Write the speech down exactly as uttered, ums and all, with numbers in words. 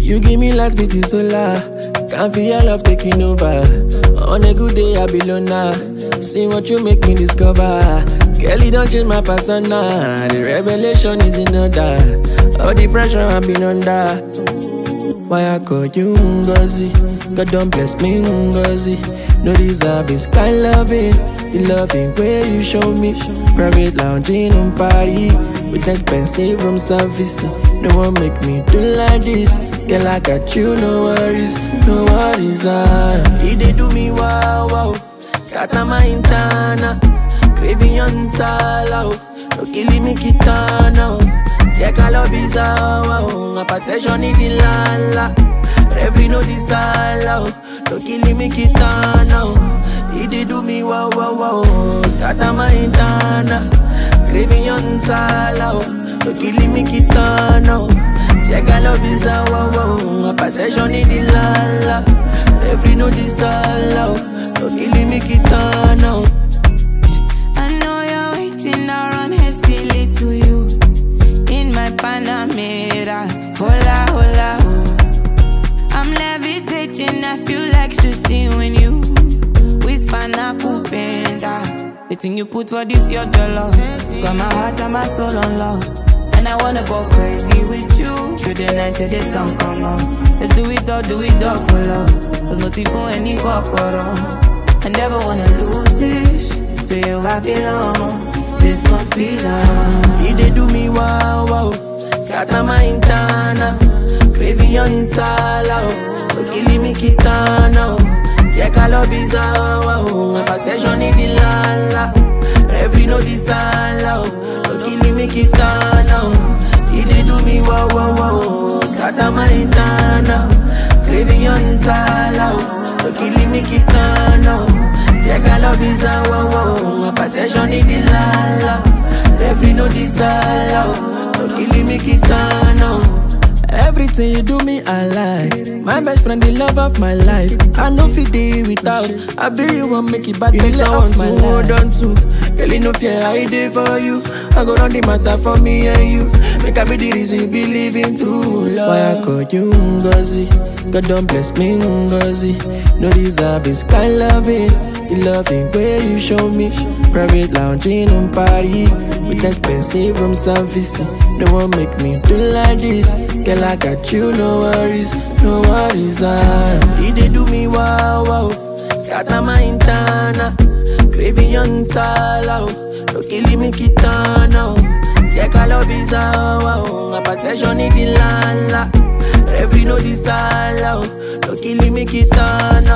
You give me light, beauty solar. Can't feel your love taking over. On a good day, I be loner. See what you make me discover. Girl, you don't change my persona. The revelation is in order. All the pressure I've been under. Why I call you Ngozi? God don't bless me Ngozi. No deserve is kind loving. The loving way you show me. Private lounging on Paris with expensive room service. No one make me do like this. Girl, I got you, no worries, no worries. Ah, he dey do me wow wow. Scatter my internal. Craving on sala. No killing me kitana. Check all of his wow. My protection in the lala. Every no disala. No killing me kitana. He dey do me wow wow wow. Scatter my internal. Craving on sala. No killing me kitana. Check all of his wow wow. My protection in the lala. Every no disala. No killing me kitana. I know you're waiting around hastily to you. In my Panamera, hola hola oh. I'm levitating, I feel like to see when you whisper na kupenda. The thing you put for this your dollar. Got my heart and my soul on love. And I wanna go crazy with you. Through the night till the sun come on. Let's do it all, do it all for love. There's nothing for any corporal. I never wanna lose this. To you I belong. This must be love. He dey do me wow wow. Scatter my internal. Craving on sala. No killing me kitana. Check all of his wow. My protection in the lala. Every no disala. No killing me kitana. He dey do me wow wow wow. Scatter my internal. Craving on sala. No killing me kitana. Check all of his wow wow. My protection in the lala. Every no disala. No killing me kitana. Everything you do me, I like. My best friend, the love of my life. I know fit day without. I be you want make it bad, belly off my hold on to. Girl, you know fear I dey for you. I go run the matter for me and you. Make I be the reason you be living through love. Why I call you Ngozi? God don't bless me Ngozi. No deserve is kind loving. The loving way you show me. Private lounging on Paris with expensive room service. No one make me do like this. Girl, I got you, no worries, no worries. Ah, he dey do me wow wow. Scatter my internal. Craving on sala. No killing me kitana. Check all of his wow. My protection in the lala. Every no disala. No killing me kitana.